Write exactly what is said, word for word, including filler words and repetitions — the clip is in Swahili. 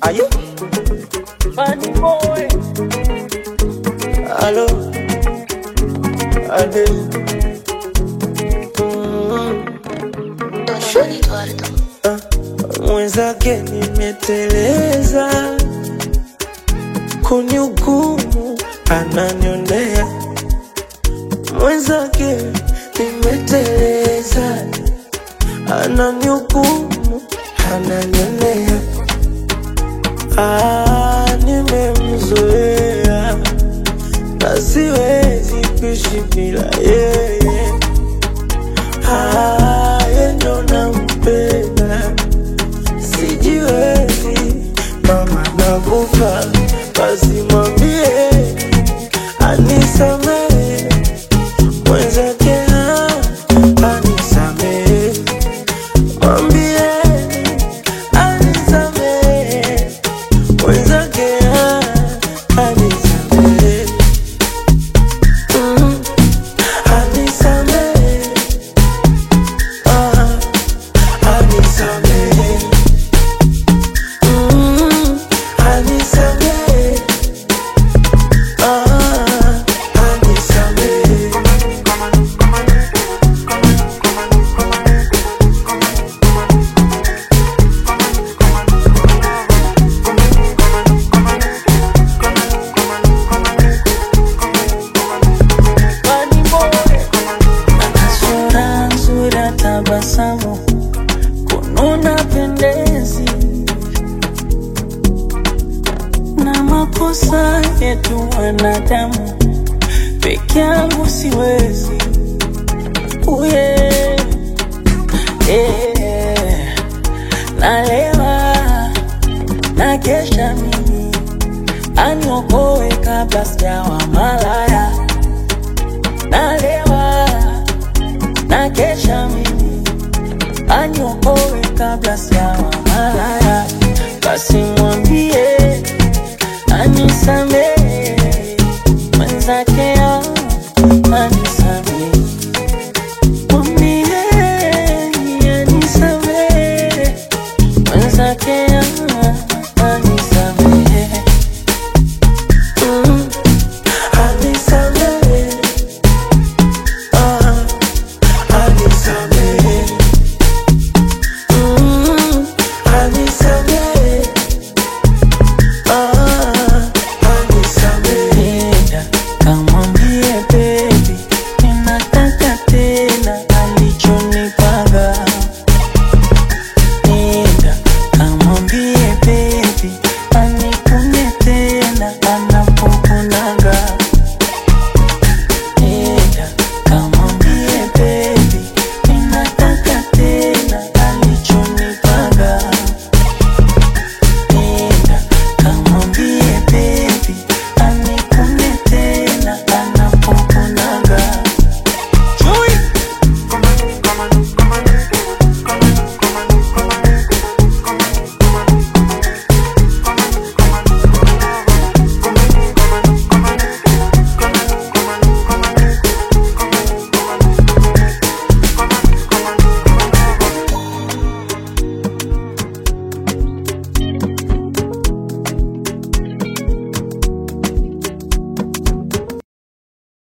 Are you? Funny boy. Hello. Ade. Mwenzake nimeteleza, kunihukumu ananionea. Mwenzake nimeteleza, ananihukumu ananionea. Ah, nimemzoea na siwezi kuishi bila yeye. Ah, yeye ndo nampenda, sijiwezi mama nakufa, basi mwambie anisamehe. Mwenzake anisamehe, mwambie anisamehe. Mwenzake anisamehe, mm, anisamehe, ah, anisamehe, mm, anisamehe, ah, anisamehe. Funny boy. Sura nzuri ya tabasamu, kununa pendezi, na makosa yetu wanadamu, peke yangu siwezi. Uye, eh, nalewa, na kesha mimi, aniokoe kabla sijawa malaya. Nalewa, na kesha mimi, aniokoe kabla sijawa malaya. Basi